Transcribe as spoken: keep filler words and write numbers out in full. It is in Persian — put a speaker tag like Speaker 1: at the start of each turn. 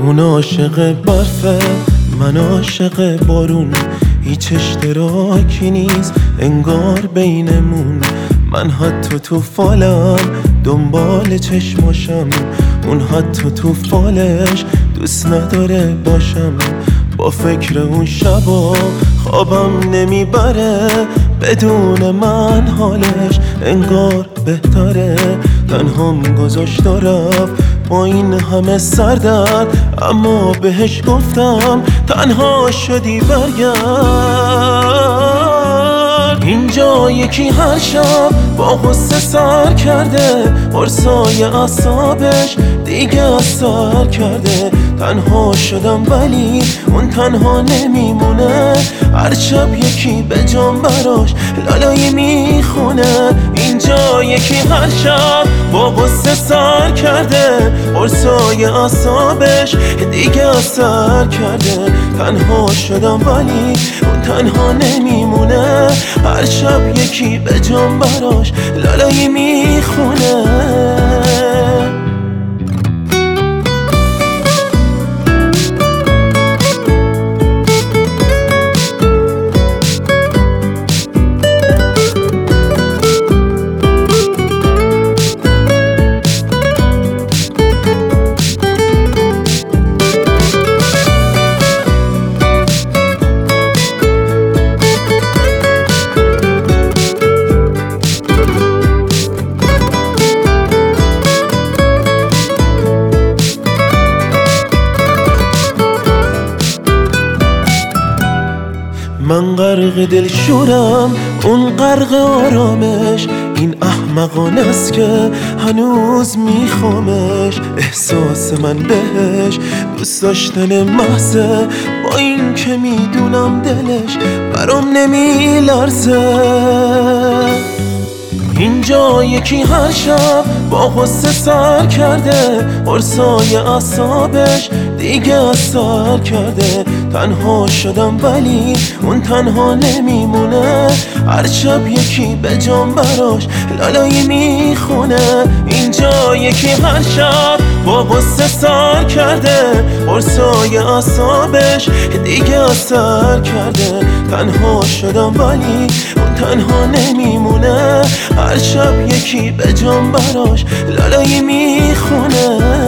Speaker 1: اون عاشق برفه من عاشق بارون، هیچ اشتراکی نیست انگار بینمون. من حتی تو فالم دنبال چشماشم، اون حتی تو فالش دوست نداره باشم. با فکر اون شبا خوابم نمیبره، بدون من حالش انگار بهتره. تنهام گذاشت و رفت با این همه سردرد، اما بهش گفتم تنها شدی برگرد. اینجا یکی هر شب با غصه سر کرده، قرصای اعصابش دیگه اثر کرده. تنها شدم ولی اون تنها نمیمونه، هر شب یکی به جام براش لالایی میخونه. اینجا یکی هر شب با غصه سر کرده، قرصای اعصابش دیگه اثر کرده. تنها شدم ولی اون تنها نمیمونه، هر شب یکی به جام براش لالایی میخونه. من غرق دل شورم اون غرق آرامش، این احمقانه است که هنوز میخوامش. احساس من بهش دوست داشتن محضه، با این که میدونم دلش برام نمیلرزه. اینجا یکی هر شب با غصه سر کرده، قرصای اعصابش دیگه اثر کرده. تنها شدم ولی اون تنها نمیمونه، هر شب یکی به جام براش لالایی میخونه. اینجا یکی هر شب با غصه سر کرده، قرصای اعصابش دیگه اثر کرده. تنها شدم ولی اون تنها نمیمونه، هر شب یکی به جام براش لالایی میخونه.